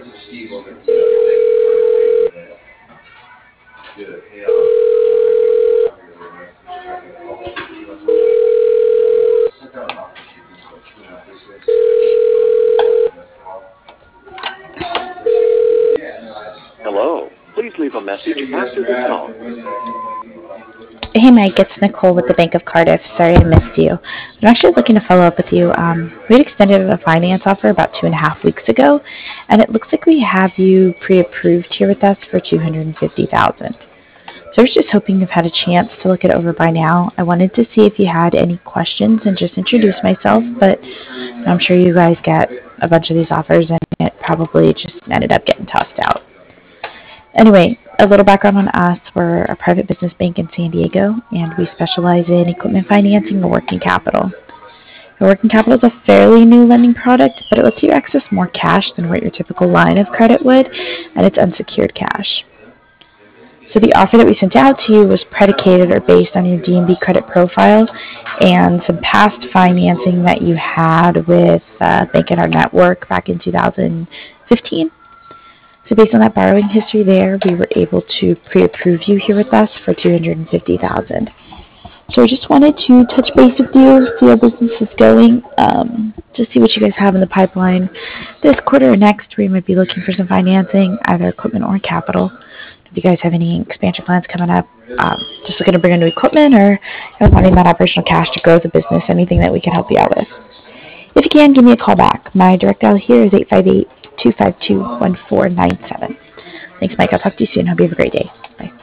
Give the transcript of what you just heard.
Hello. Please leave a message after the tone. Hey Mike, it's Nicole with the Bank of Cardiff. Sorry I missed you. I'm actually looking to follow up with you. We had extended a finance offer about 2.5 weeks ago, and it looks like we have you pre-approved here with us for 250,000. So I was just hoping you've had a chance to look it over by now. I wanted to see if you had any questions and just introduce myself, but I'm sure you guys get a bunch of these offers, and it probably just ended up getting tossed out. Anyway, a little background on us. We're a private business bank in San Diego, and we specialize in equipment financing and working capital. And working capital is a fairly new lending product, but it lets you access more cash than what your typical line of credit would, and it's unsecured cash. So the offer that we sent out to you was predicated or based on your DNB credit profile and some past financing that you had with Bank in Our Network back in 2015. So based on that borrowing history there, we were able to pre-approve you here with us for 250,000. So I just wanted to touch base with you, see how business is going, just see what you guys have in the pipeline this quarter or next, where you might be looking for some financing, either equipment or capital. If you guys have any expansion plans coming up, just looking to bring in new equipment, or wanting that operational cash to grow the business, anything that we can help you out with. If you can, give me a call back. My direct dial here is 858-252-1497. Thanks, Mike. I'll talk to you soon. Hope you have a great day. Bye.